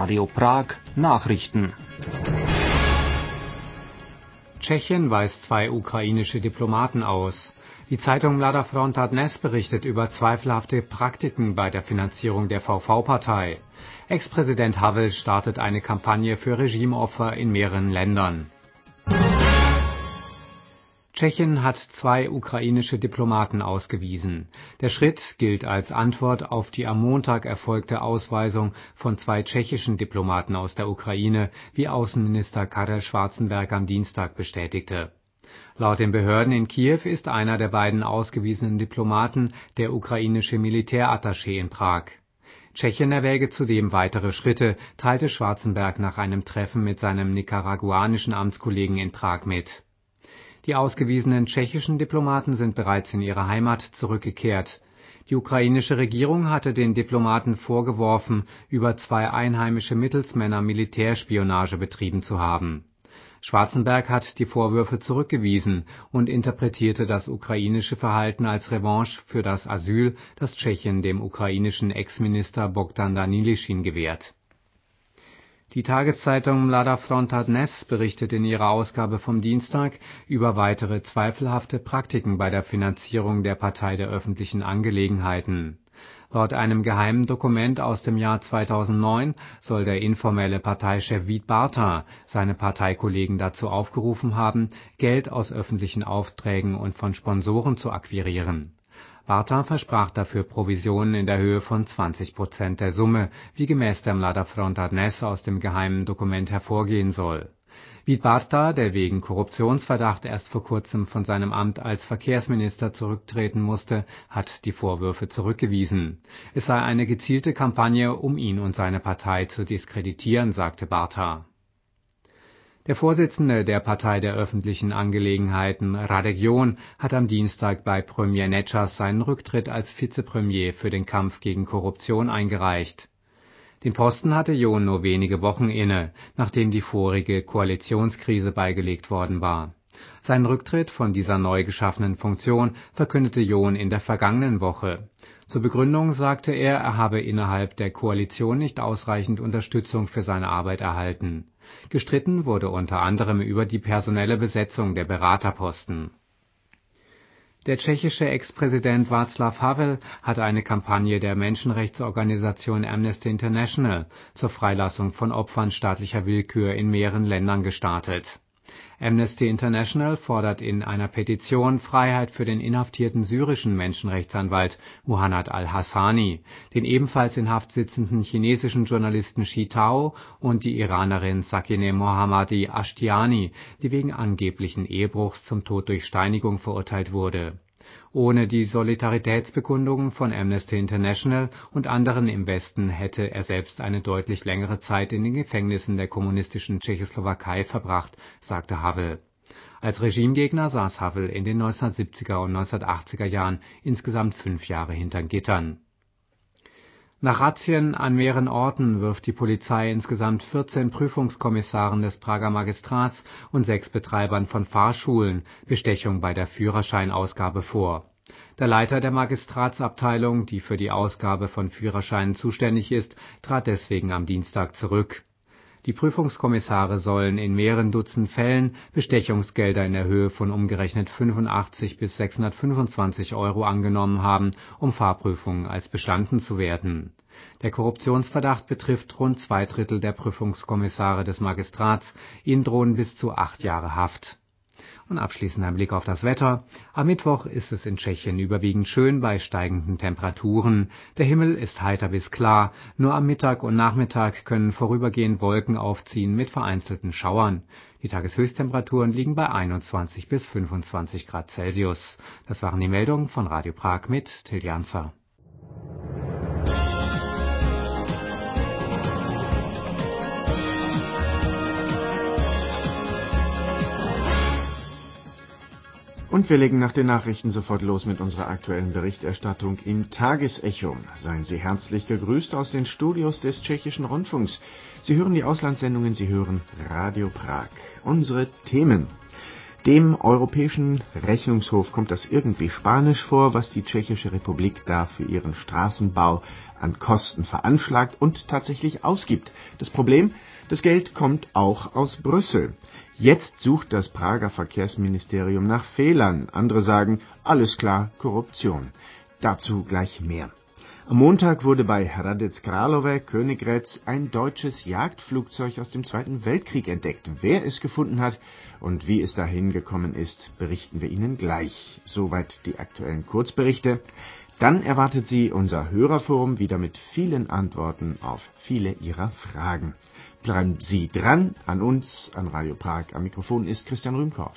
Radio Prag Nachrichten. Tschechien weist 2 ukrainische Diplomaten aus. Die Zeitung Mladá Fronta Dnes berichtet über zweifelhafte Praktiken bei der Finanzierung der VV-Partei. Ex-Präsident Havel startet eine Kampagne für Regimeopfer in mehreren Ländern. Tschechien hat 2 ukrainische Diplomaten ausgewiesen. Der Schritt gilt als Antwort auf die am Montag erfolgte Ausweisung von 2 tschechischen Diplomaten aus der Ukraine, wie Außenminister Karel Schwarzenberg am Dienstag bestätigte. Laut den Behörden in Kiew ist einer der beiden ausgewiesenen Diplomaten der ukrainische Militärattaché in Prag. Tschechien erwäge zudem weitere Schritte, teilte Schwarzenberg nach einem Treffen mit seinem nicaraguanischen Amtskollegen in Prag mit. Die ausgewiesenen tschechischen Diplomaten sind bereits in ihre Heimat zurückgekehrt. Die ukrainische Regierung hatte den Diplomaten vorgeworfen, über 2 einheimische Mittelsmänner Militärspionage betrieben zu haben. Schwarzenberg hat die Vorwürfe zurückgewiesen und interpretierte das ukrainische Verhalten als Revanche für das Asyl, das Tschechien dem ukrainischen Ex-Minister Bogdan Danilischin gewährt. Die Tageszeitung Mladá Fronta Dnes berichtet in ihrer Ausgabe vom Dienstag über weitere zweifelhafte Praktiken bei der Finanzierung der Partei der öffentlichen Angelegenheiten. Laut einem geheimen Dokument aus dem Jahr 2009 soll der informelle Parteichef Vít Barta seine Parteikollegen dazu aufgerufen haben, Geld aus öffentlichen Aufträgen und von Sponsoren zu akquirieren. Barta versprach dafür Provisionen in der Höhe von 20% der Summe, wie gemäß der Mladá Fronta Dnes aus dem geheimen Dokument hervorgehen soll. Vít Barta, der wegen Korruptionsverdacht erst vor kurzem von seinem Amt als Verkehrsminister zurücktreten musste, hat die Vorwürfe zurückgewiesen. Es sei eine gezielte Kampagne, um ihn und seine Partei zu diskreditieren, sagte Barta. Der Vorsitzende der Partei der öffentlichen Angelegenheiten, Radek Jon, hat am Dienstag bei Premier Nečas seinen Rücktritt als Vizepremier für den Kampf gegen Korruption eingereicht. Den Posten hatte Jon nur wenige Wochen inne, nachdem die vorige Koalitionskrise beigelegt worden war. Seinen Rücktritt von dieser neu geschaffenen Funktion verkündete Jon in der vergangenen Woche. Zur Begründung sagte er habe innerhalb der Koalition nicht ausreichend Unterstützung für seine Arbeit erhalten. Gestritten wurde unter anderem über die personelle Besetzung der Beraterposten. Der tschechische Ex-Präsident Václav Havel hat eine Kampagne der Menschenrechtsorganisation Amnesty International zur Freilassung von Opfern staatlicher Willkür in mehreren Ländern gestartet. Amnesty International fordert in einer Petition Freiheit für den inhaftierten syrischen Menschenrechtsanwalt Muhannad al-Hassani, den ebenfalls in Haft sitzenden chinesischen Journalisten Shi Tao und die Iranerin Sakineh Mohammadi Ashtiani, die wegen angeblichen Ehebruchs zum Tod durch Steinigung verurteilt wurde. Ohne die Solidaritätsbekundungen von Amnesty International und anderen im Westen hätte er selbst eine deutlich längere Zeit in den Gefängnissen der kommunistischen Tschechoslowakei verbracht, sagte Havel. Als Regimegegner saß Havel in den 1970er und 1980er Jahren insgesamt 5 Jahre hinter Gittern. Nach Razzien an mehreren Orten wirft die Polizei insgesamt 14 Prüfungskommissaren des Prager Magistrats und 6 Betreibern von Fahrschulen Bestechung bei der Führerscheinausgabe vor. Der Leiter der Magistratsabteilung, die für die Ausgabe von Führerscheinen zuständig ist, trat deswegen am Dienstag zurück. Die Prüfungskommissare sollen in mehreren Dutzend Fällen Bestechungsgelder in der Höhe von umgerechnet 85 bis 625 € angenommen haben, um Fahrprüfungen als bestanden zu werten. Der Korruptionsverdacht betrifft rund 2/3 der Prüfungskommissare des Magistrats, ihnen drohen bis zu 8 Jahre Haft. Und abschließend ein Blick auf das Wetter. Am Mittwoch ist es in Tschechien überwiegend schön bei steigenden Temperaturen. Der Himmel ist heiter bis klar. Nur am Mittag und Nachmittag können vorübergehend Wolken aufziehen mit vereinzelten Schauern. Die Tageshöchsttemperaturen liegen bei 21 bis 25 Grad Celsius. Das waren die Meldungen von Radio Prag mit Till Janzer. Und wir legen nach den Nachrichten sofort los mit unserer aktuellen Berichterstattung im Tagesecho. Seien Sie herzlich gegrüßt aus den Studios des Tschechischen Rundfunks. Sie hören die Auslandssendungen, Sie hören Radio Prag. Unsere Themen. Dem Europäischen Rechnungshof kommt das irgendwie spanisch vor, was die Tschechische Republik da für ihren Straßenbau an Kosten veranschlagt und tatsächlich ausgibt. Das Problem: Das Geld kommt auch aus Brüssel. Jetzt sucht das Prager Verkehrsministerium nach Fehlern. Andere sagen, alles klar, Korruption. Dazu gleich mehr. Am Montag wurde bei Hradec Králové, Königgrätz, ein deutsches Jagdflugzeug aus dem Zweiten Weltkrieg entdeckt. Wer es gefunden hat und wie es dahin gekommen ist, berichten wir Ihnen gleich. Soweit die aktuellen Kurzberichte. Dann erwartet Sie unser Hörerforum wieder mit vielen Antworten auf viele Ihrer Fragen. Bleiben Sie dran, an uns, an Radio Prag. Am Mikrofon ist Christian Rühmkorff.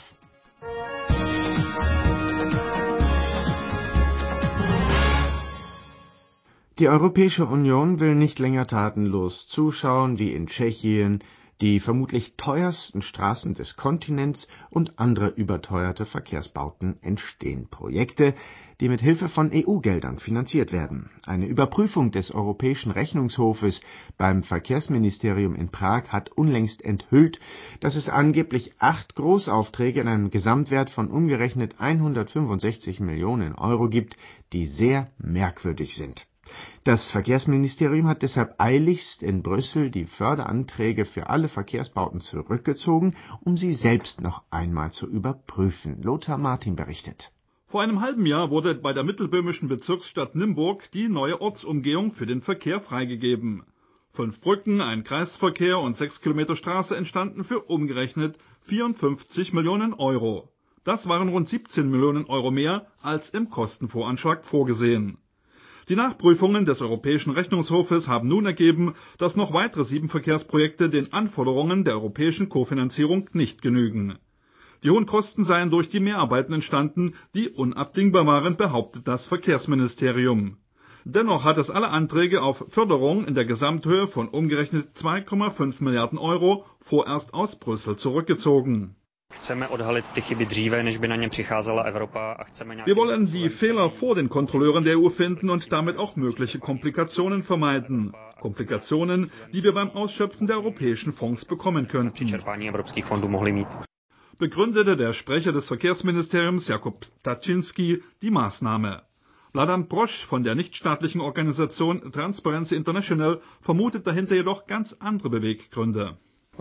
Die Europäische Union will nicht länger tatenlos zuschauen, wie in Tschechien die vermutlich teuersten Straßen des Kontinents und andere überteuerte Verkehrsbauten entstehen. Projekte, die mit Hilfe von EU-Geldern finanziert werden. Eine Überprüfung des Europäischen Rechnungshofes beim Verkehrsministerium in Prag hat unlängst enthüllt, dass es angeblich 8 Großaufträge in einem Gesamtwert von umgerechnet 165 Millionen Euro gibt, die sehr merkwürdig sind. Das Verkehrsministerium hat deshalb eiligst in Brüssel die Förderanträge für alle Verkehrsbauten zurückgezogen, um sie selbst noch einmal zu überprüfen. Lothar Martin berichtet. Vor einem halben Jahr wurde bei der mittelböhmischen Bezirksstadt Nymburk die neue Ortsumgehung für den Verkehr freigegeben. 5 Brücken, ein Kreisverkehr und 6 Kilometer Straße entstanden für umgerechnet 54 Millionen Euro. Das waren rund 17 Millionen Euro mehr als im Kostenvoranschlag vorgesehen. Die Nachprüfungen des Europäischen Rechnungshofes haben nun ergeben, dass noch weitere 7 Verkehrsprojekte den Anforderungen der europäischen Kofinanzierung nicht genügen. Die hohen Kosten seien durch die Mehrarbeiten entstanden, die unabdingbar waren, behauptet das Verkehrsministerium. Dennoch hat es alle Anträge auf Förderung in der Gesamthöhe von umgerechnet 2,5 Milliarden Euro vorerst aus Brüssel zurückgezogen. Wir wollen die Fehler vor den Kontrolleuren der EU finden und damit auch mögliche Komplikationen vermeiden. Komplikationen, die wir beim Ausschöpfen der europäischen Fonds bekommen könnten. Begründete der Sprecher des Verkehrsministeriums Jakub Taczynski die Maßnahme. Vladan Brosch von der nichtstaatlichen Organisation Transparency International vermutet dahinter jedoch ganz andere Beweggründe.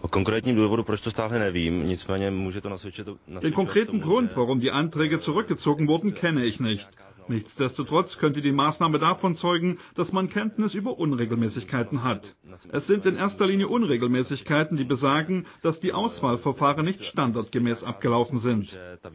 Den konkreten Grund, warum die Anträge zurückgezogen wurden, kenne ich nicht. Nichtsdestotrotz könnte die Maßnahme davon zeugen, dass man Kenntnis über Unregelmäßigkeiten hat. Es sind in erster Linie Unregelmäßigkeiten, die besagen, dass die Auswahlverfahren nicht standardgemäß abgelaufen sind.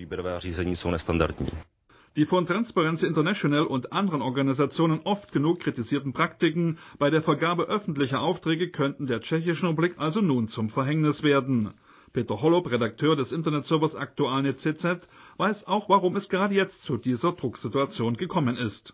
Die von Transparency International und anderen Organisationen oft genug kritisierten Praktiken bei der Vergabe öffentlicher Aufträge könnten der Tschechischen Republik also nun zum Verhängnis werden. Peter Holub, Redakteur des Internetservers Aktuálne CZ, weiß auch, warum es gerade jetzt zu dieser Drucksituation gekommen ist.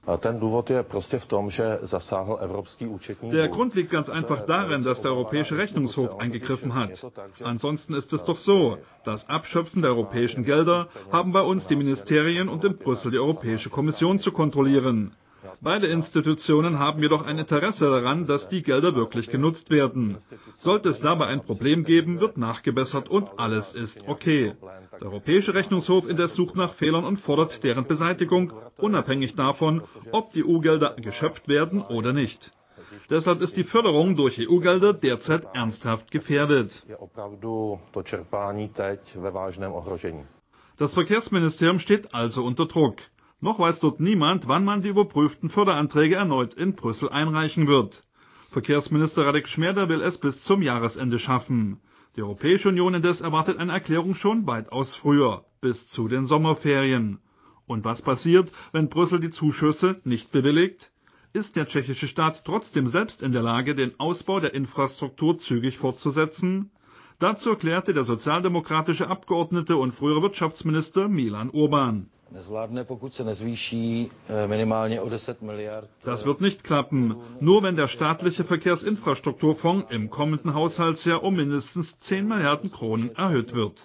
Der Grund liegt ganz einfach darin, dass der Europäische Rechnungshof eingegriffen hat. Ansonsten ist es doch so, das Abschöpfen der europäischen Gelder haben bei uns die Ministerien und in Brüssel die Europäische Kommission zu kontrollieren. Beide Institutionen haben jedoch ein Interesse daran, dass die Gelder wirklich genutzt werden. Sollte es dabei ein Problem geben, wird nachgebessert und alles ist okay. Der Europäische Rechnungshof indes sucht nach Fehlern und fordert deren Beseitigung, unabhängig davon, ob die EU-Gelder geschöpft werden oder nicht. Deshalb ist die Förderung durch EU-Gelder derzeit ernsthaft gefährdet. Das Verkehrsministerium steht also unter Druck. Noch weiß dort niemand, wann man die überprüften Förderanträge erneut in Brüssel einreichen wird. Verkehrsminister Radek Šmerda will es bis zum Jahresende schaffen. Die Europäische Union indes erwartet eine Erklärung schon weitaus früher, bis zu den Sommerferien. Und was passiert, wenn Brüssel die Zuschüsse nicht bewilligt? Ist der tschechische Staat trotzdem selbst in der Lage, den Ausbau der Infrastruktur zügig fortzusetzen? Dazu erklärte der sozialdemokratische Abgeordnete und frühere Wirtschaftsminister Milan Urban. Das wird nicht klappen, nur wenn der staatliche Verkehrsinfrastrukturfonds im kommenden Haushaltsjahr um mindestens 10 Milliarden Kronen erhöht wird.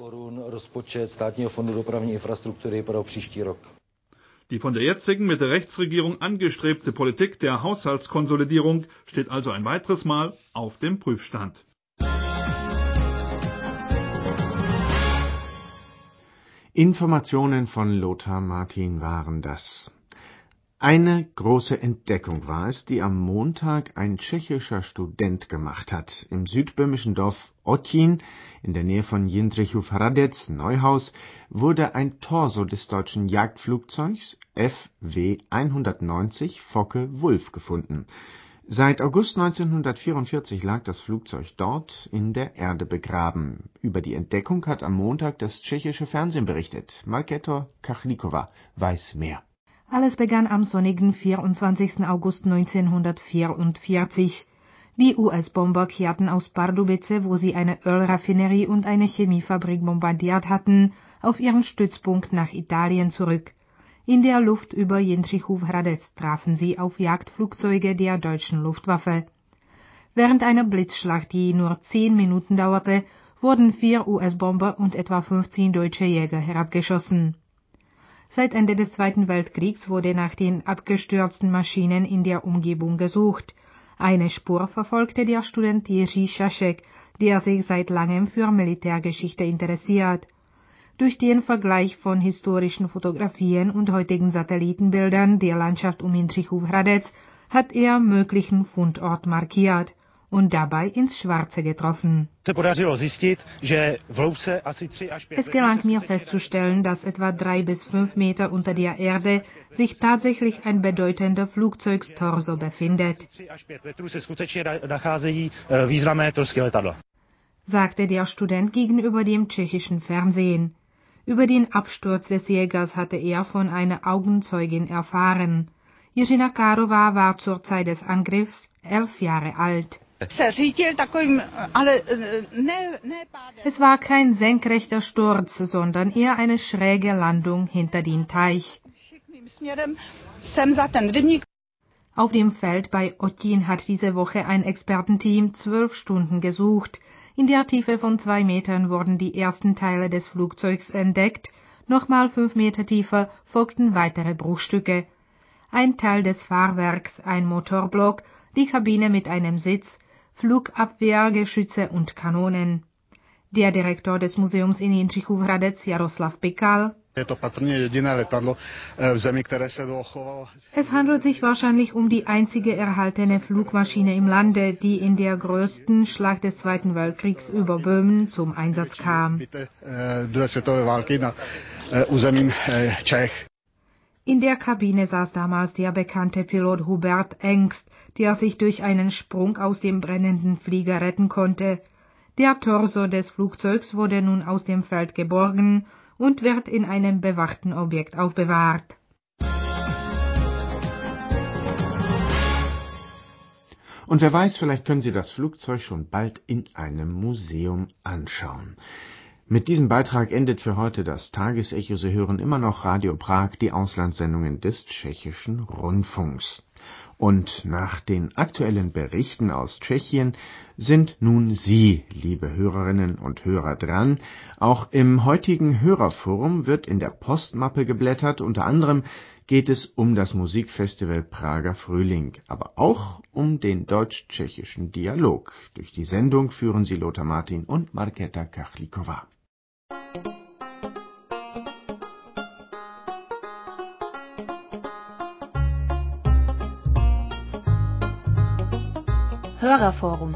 Die von der jetzigen Mitte-Rechts-Regierung angestrebte Politik der Haushaltskonsolidierung steht also ein weiteres Mal auf dem Prüfstand. Informationen von Lothar Martin waren das. Eine große Entdeckung war es, die am Montag ein tschechischer Student gemacht hat. Im südböhmischen Dorf Otín, in der Nähe von Jindřichův Hradec, Neuhaus, wurde ein Torso des deutschen Jagdflugzeugs FW 190 Focke-Wulf gefunden. Seit August 1944 lag das Flugzeug dort in der Erde begraben. Über die Entdeckung hat am Montag das tschechische Fernsehen berichtet. Markéta Kachlíková weiß mehr. Alles begann am sonnigen 24. August 1944. Die US-Bomber kehrten aus Pardubice, wo sie eine Ölraffinerie und eine Chemiefabrik bombardiert hatten, auf ihren Stützpunkt nach Italien zurück. In der Luft über Jindřichův Hradec trafen sie auf Jagdflugzeuge der deutschen Luftwaffe. Während einer Blitzschlacht, die nur 10 Minuten dauerte, wurden 4 US-Bomber und etwa 15 deutsche Jäger herabgeschossen. Seit Ende des Zweiten Weltkriegs wurde nach den abgestürzten Maschinen in der Umgebung gesucht. Eine Spur verfolgte der Student Jiří Šašek, der sich seit langem für Militärgeschichte interessiert. Durch den Vergleich von historischen Fotografien und heutigen Satellitenbildern der Landschaft um Jindřichův Hradec hat er möglichen Fundort markiert und dabei ins Schwarze getroffen. Es gelang mir festzustellen, dass etwa 3 bis 5 Meter unter der Erde sich tatsächlich ein bedeutender Flugzeugstorso befindet, sagte der Student gegenüber dem tschechischen Fernsehen. Über den Absturz des Jägers hatte er von einer Augenzeugin erfahren. Jiřina Kárová war zur Zeit des Angriffs 11 Jahre alt. Es war kein senkrechter Sturz, sondern eher eine schräge Landung hinter den Teich. Auf dem Feld bei Otín hat diese Woche ein Expertenteam 12 Stunden gesucht. In der Tiefe von 2 Metern wurden die ersten Teile des Flugzeugs entdeckt, nochmal 5 Meter tiefer folgten weitere Bruchstücke. Ein Teil des Fahrwerks, ein Motorblock, die Kabine mit einem Sitz, Flugabwehrgeschütze und Kanonen. Der Direktor des Museums in Jindřichův Hradec, Jaroslav Pikal: Es handelt sich wahrscheinlich um die einzige erhaltene Flugmaschine im Lande, die in der größten Schlacht des Zweiten Weltkriegs über Böhmen zum Einsatz kam. In der Kabine saß damals der bekannte Pilot Hubert Engst, der sich durch einen Sprung aus dem brennenden Flieger retten konnte. Der Torso des Flugzeugs wurde nun aus dem Feld geborgen und wird in einem bewachten Objekt aufbewahrt. Und wer weiß, vielleicht können Sie das Flugzeug schon bald in einem Museum anschauen. Mit diesem Beitrag endet für heute das Tagesecho. Sie hören immer noch Radio Prag, die Auslandssendungen des tschechischen Rundfunks. Und nach den aktuellen Berichten aus Tschechien sind nun Sie, liebe Hörerinnen und Hörer, dran. Auch im heutigen Hörerforum wird in der Postmappe geblättert. Unter anderem geht es um das Musikfestival Prager Frühling, aber auch um den deutsch-tschechischen Dialog. Durch die Sendung führen Sie Lothar Martin und Markéta Kachlíková. Hörerforum.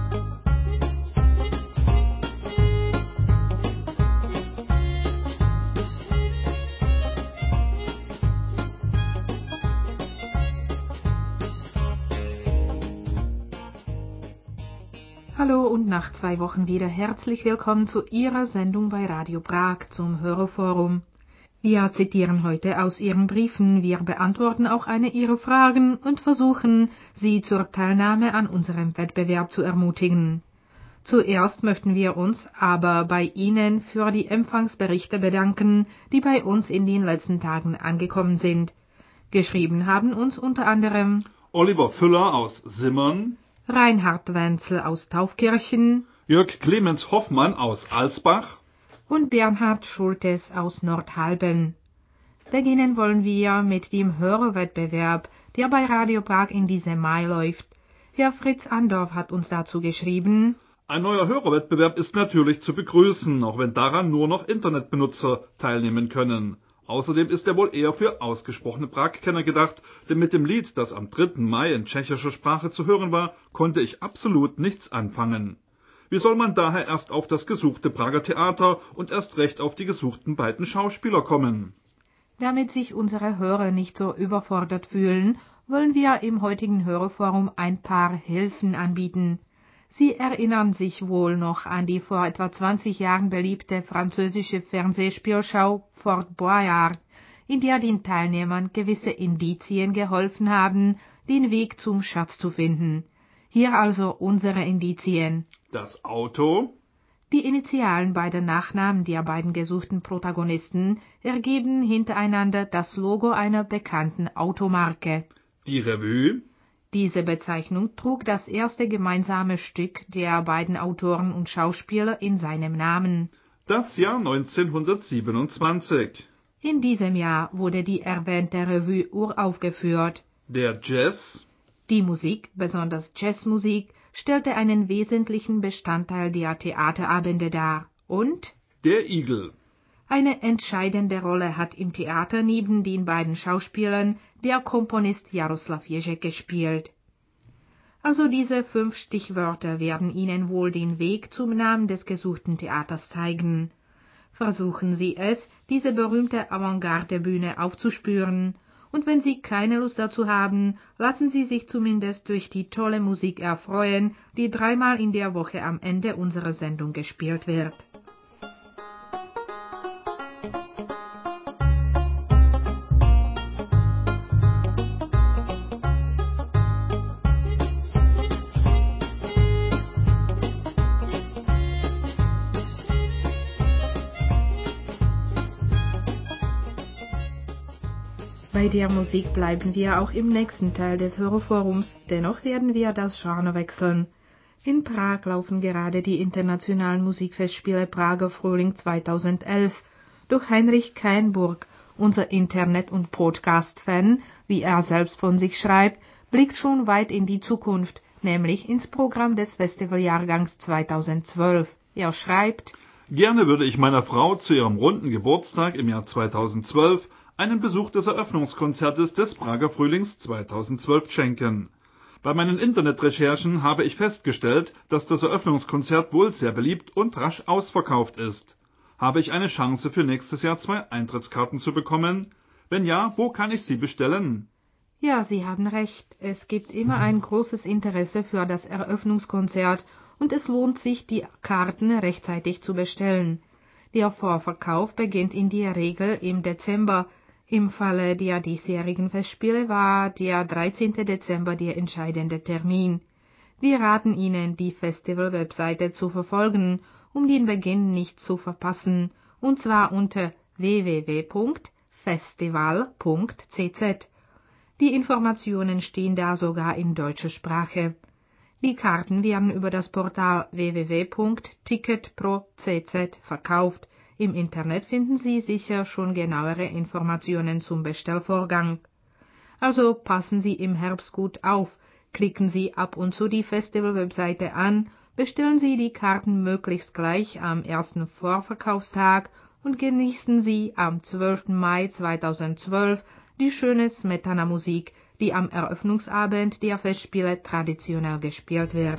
Hallo und nach 2 Wochen wieder herzlich willkommen zu Ihrer Sendung bei Radio Prag zum Hörerforum. Wir zitieren heute aus Ihren Briefen, wir beantworten auch eine Ihrer Fragen und versuchen, Sie zur Teilnahme an unserem Wettbewerb zu ermutigen. Zuerst möchten wir uns aber bei Ihnen für die Empfangsberichte bedanken, die bei uns in den letzten Tagen angekommen sind. Geschrieben haben uns unter anderem Oliver Füller aus Simmern, Reinhard Wenzel aus Taufkirchen, Jörg Clemens Hoffmann aus Alsbach und Bernhard Schultes aus Nordhalben. Beginnen wollen wir mit dem Hörerwettbewerb, der bei Radio Prag in diesem Mai läuft. Herr Fritz Andorf hat uns dazu geschrieben: Ein neuer Hörerwettbewerb ist natürlich zu begrüßen, auch wenn daran nur noch Internetbenutzer teilnehmen können. Außerdem ist er wohl eher für ausgesprochene Prag-Kenner gedacht, denn mit dem Lied, das am 3. Mai in tschechischer Sprache zu hören war, konnte ich absolut nichts anfangen. Wie soll man daher erst auf das gesuchte Prager Theater und erst recht auf die gesuchten beiden Schauspieler kommen? Damit sich unsere Hörer nicht so überfordert fühlen, wollen wir im heutigen Hörerforum ein paar Hilfen anbieten. Sie erinnern sich wohl noch an die vor etwa 20 Jahren beliebte französische Fernsehspielschau Fort Boyard, in der den Teilnehmern gewisse Indizien geholfen haben, den Weg zum Schatz zu finden. Hier also unsere Indizien. Das Auto, die Initialen beider Nachnamen der beiden gesuchten Protagonisten ergeben hintereinander das Logo einer bekannten Automarke. die Revue, Diese Bezeichnung trug das erste gemeinsame Stück der beiden Autoren und Schauspieler in seinem Namen. das Jahr 1927, In diesem Jahr wurde die erwähnte Revue uraufgeführt. der Jazz, Die Musik, besonders Jazzmusik, stellte einen wesentlichen Bestandteil der Theaterabende dar. Und der Igel. eine entscheidende Rolle hat im Theater neben den beiden Schauspielern der Komponist Jaroslav Ježek gespielt. Also diese 5 Stichwörter werden Ihnen wohl den Weg zum Namen des gesuchten Theaters zeigen. Versuchen Sie es, diese berühmte Avantgarde-Bühne aufzuspüren. Und wenn Sie keine Lust dazu haben, lassen Sie sich zumindest durch die tolle Musik erfreuen, die 3-mal in der Woche am Ende unserer Sendung gespielt wird. Bei der Musik bleiben wir auch im nächsten Teil des Hörerforums, dennoch werden wir das Genre wechseln. In Prag laufen gerade die internationalen Musikfestspiele Prager Frühling 2011. Doch Heinrich Kainburg, unser Internet- und Podcast-Fan, wie er selbst von sich schreibt, blickt schon weit in die Zukunft, nämlich ins Programm des Festivaljahrgangs 2012. Er schreibt: Gerne würde ich meiner Frau zu ihrem runden Geburtstag im Jahr 2012 einen Besuch des Eröffnungskonzertes des Prager Frühlings 2012 schenken. Bei meinen Internetrecherchen habe ich festgestellt, dass das Eröffnungskonzert wohl sehr beliebt und rasch ausverkauft ist. Habe ich eine Chance für nächstes Jahr 2 Eintrittskarten zu bekommen? Wenn ja, wo kann ich sie bestellen? Ja, Sie haben recht. Es gibt immer ein großes Interesse für das Eröffnungskonzert und es lohnt sich, die Karten rechtzeitig zu bestellen. Der Vorverkauf beginnt in der Regel im Dezember. Im Falle der diesjährigen Festspiele war der 13. Dezember der entscheidende Termin. Wir raten Ihnen, die Festival-Webseite zu verfolgen, um den Beginn nicht zu verpassen, und zwar unter www.festival.cz. Die Informationen stehen da sogar in deutscher Sprache. Die Karten werden über das Portal www.ticketpro.cz verkauft. Im Internet finden Sie sicher schon genauere Informationen zum Bestellvorgang. Also passen Sie im Herbst gut auf, klicken Sie ab und zu die Festival-Webseite an, bestellen Sie die Karten möglichst gleich am ersten Vorverkaufstag und genießen Sie am 12. Mai 2012 die schöne Smetana-Musik, die am Eröffnungsabend der Festspiele traditionell gespielt wird.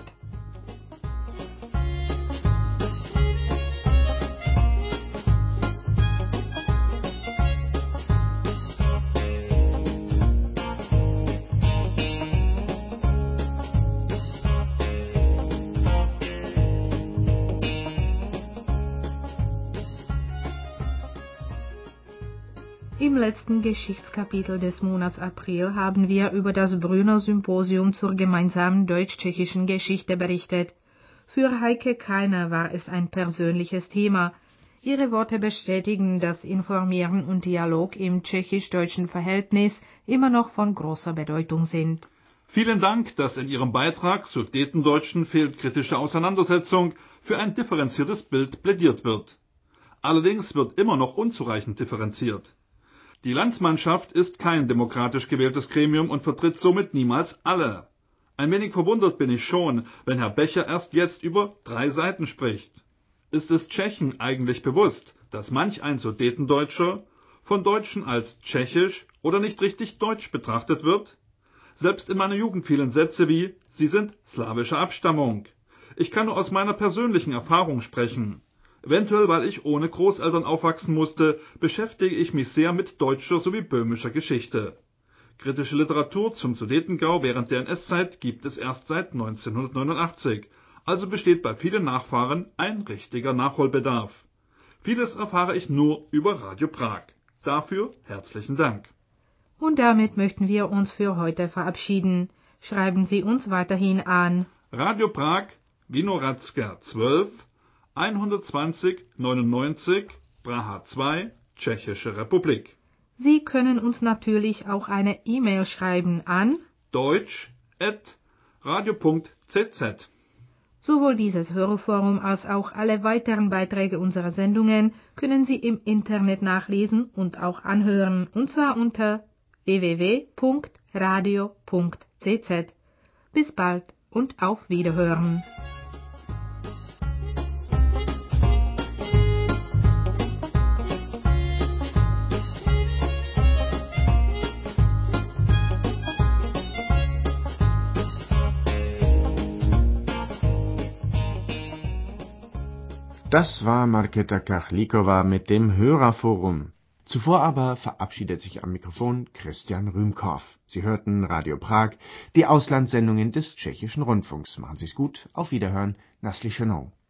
Im letzten Geschichtskapitel des Monats April haben wir über das Brünner Symposium zur gemeinsamen deutsch-tschechischen Geschichte berichtet. Für Heike Kainer war es ein persönliches Thema. Ihre Worte bestätigen, dass Informieren und Dialog im tschechisch-deutschen Verhältnis immer noch von großer Bedeutung sind. Vielen Dank, dass in Ihrem Beitrag Sudetendeutschen fehlt kritische Auseinandersetzung für ein differenziertes Bild plädiert wird. Allerdings wird immer noch unzureichend differenziert. Die Landsmannschaft ist kein demokratisch gewähltes Gremium und vertritt somit niemals alle. Ein wenig verwundert bin ich schon, wenn Herr Becher erst jetzt über 3 Seiten spricht. Ist es Tschechen eigentlich bewusst, dass manch ein Sudetendeutscher von Deutschen als tschechisch oder nicht richtig deutsch betrachtet wird? Selbst in meiner Jugend fielen Sätze wie „ Sie sind slawischer Abstammung“. Ich kann nur aus meiner persönlichen Erfahrung sprechen. Eventuell, weil ich ohne Großeltern aufwachsen musste, beschäftige ich mich sehr mit deutscher sowie böhmischer Geschichte. Kritische Literatur zum Sudetengau während der NS-Zeit gibt es erst seit 1989, also besteht bei vielen Nachfahren ein richtiger Nachholbedarf. Vieles erfahre ich nur über Radio Prag. Dafür herzlichen Dank. Und damit möchten wir uns für heute verabschieden. Schreiben Sie uns weiterhin an Radio Prag, Vinohradska 12, 120 99, Praha 2, Tschechische Republik. Sie können uns natürlich auch eine E-Mail schreiben an deutsch@radio.cz. Sowohl dieses Hörerforum als auch alle weiteren Beiträge unserer Sendungen können Sie im Internet nachlesen und auch anhören, und zwar unter www.radio.cz. Bis bald und auf Wiederhören. Das war Markéta Kachlikova mit dem Hörerforum. Zuvor aber verabschiedet sich am Mikrofon Christian Rühmkorff. Sie hörten Radio Prag, die Auslandssendungen des Tschechischen Rundfunks. Machen Sie's gut, auf Wiederhören, Nasli Chenou.